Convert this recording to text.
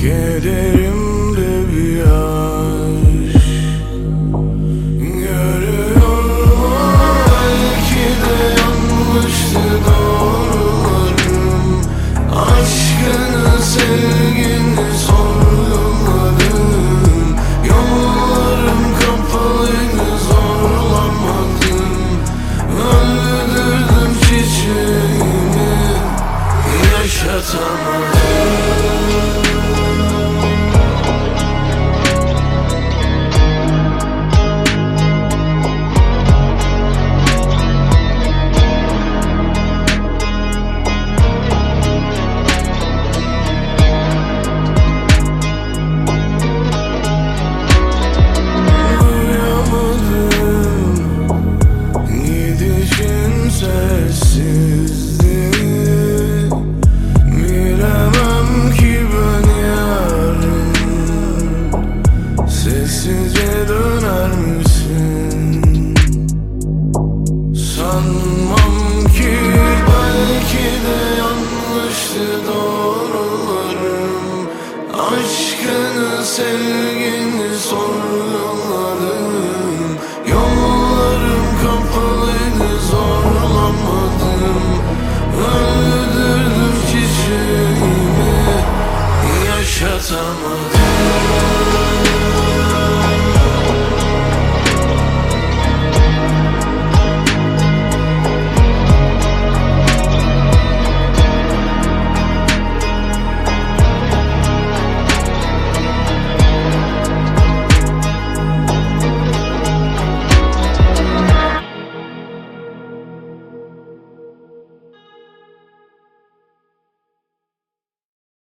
Kederimde bir yaş görüyorum. Belki de yanlıştı doğrularım. Aşkını, sevgini sorguladım. Yollarım kapalıydı, zorlamadım. Öldürdüm çiçeğimi, yaşatamadım. Sessizliği bilemem ki ben yarın. Sessizce döner misin? Sanmam ki, belki de yanlıştı doğrularım. Aşkını, sevgini sorgularım.